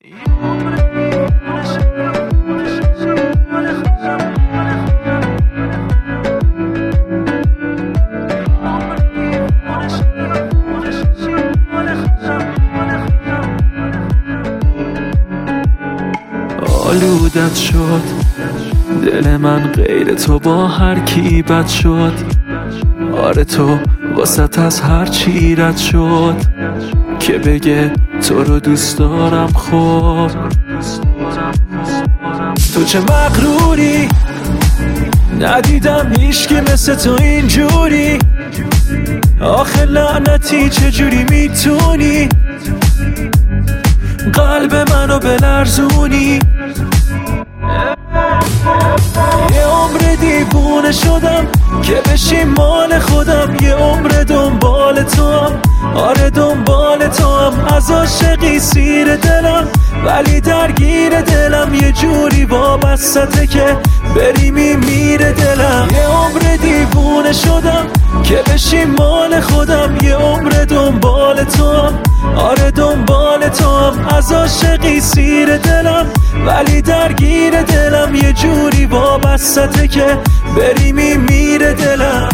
آلودت شد دل من، غیر تو با هر کی بد شد. آره تو واسط از هر چی رد شد که بگه تو رو دوست دارم. خب تو چه مغروری، ندیدم هیچکی مثل تو اینجوری. آخه لعنتی چجوری میتونی قلب منو بلرزونی؟ یه عمر دیوونه شدم که بشی مال خودم، یه عمر دنبال تو هم. آره دنبال تو هم، از عاشقی سیر دلم ولی درگیر دلم. یه جوری وابستته که بری میمیره دلم. یه عمر دیوونه شدم که بشی مال خودم، یه عمر دنبال تو هم. آره دنبال تو هم، از عاشقی سیر دلم ولی درگیر دلم. یه جوری وابستته که بری میمیره دلم.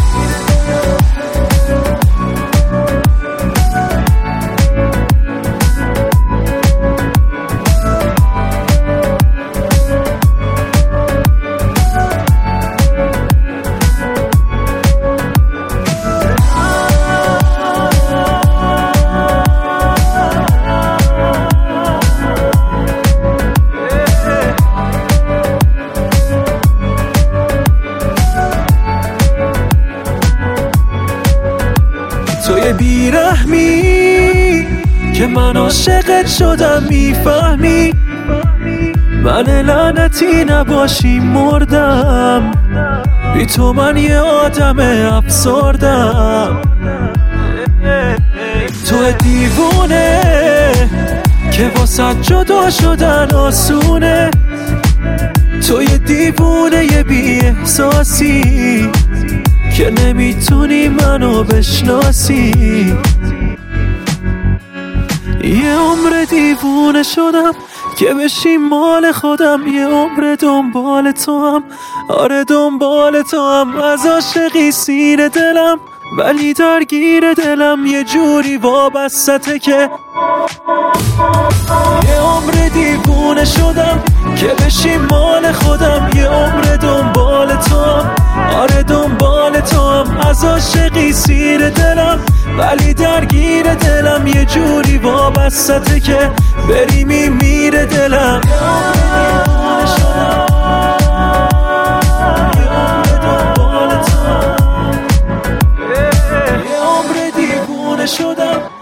توی بیرحمی که من عاشقت شدم، میفهمی من لعنتی نباشی مردم. بی تو من یه آدم افسردم. تو دیوونه که واسه جدا شدن آسونه. توی دیوونه یه بی احساسی که نمیتونی منو بشناسی. یه عمر دیوونه شدم که بشی مال خودم، یه عمر دنبال تو هم. آره دنبال تو هم، از عاشقی سیر دلم ولی درگیر دلم. یه جوری وابستته که یه عمر دیوونه شدم که بشی مال خودم، یه عمر دنبال تو هم. آره دنبال تو هم، از عاشقی سیر دلم ولی درگیر دلم. یه جوری وابستته که بری میمیره دلم. یه عمر دیوونه شدم